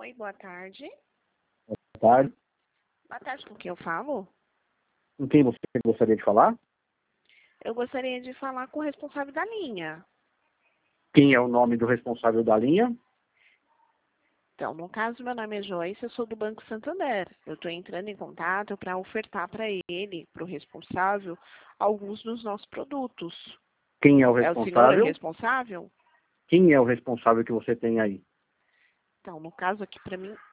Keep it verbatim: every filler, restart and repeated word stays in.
Oi, boa tarde. Boa tarde. Boa tarde, com quem eu falo? Com quem você gostaria de falar? Eu gostaria de falar com o responsável da linha. Quem é o nome do responsável da linha? Então, no caso, meu nome é Joyce, eu sou do Banco Santander. Eu estou entrando em contato para ofertar para ele, para o responsável, alguns dos nossos produtos. Quem é o É o senhor o responsável? responsável? Quem é o responsável que você tem aí? Então, no caso aqui para mim